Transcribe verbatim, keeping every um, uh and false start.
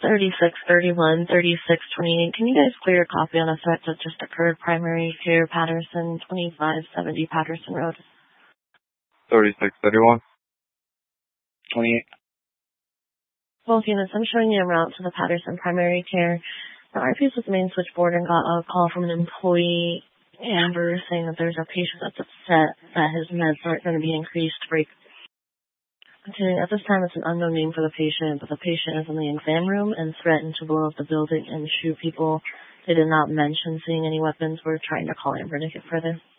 thirty-six thirty-one, thirty-six twenty-eight. Can you guys clear a copy on a threat that just occurred? Primary Care Patterson, twenty-five seventy Patterson Road. thirty-six thirty-one. twenty-eight. Both units, I'm showing you a route to the Patterson Primary Care. The R P is with the main switchboard and got a call from an employee, Amber, saying that there's a patient that's upset that his meds aren't going to be increased. Break. Continuing, at this time, it's an unknown name for the patient, but the patient is in the exam room and threatened to blow up the building and shoot people. They did not mention seeing any weapons. We're trying to call Amber to get further.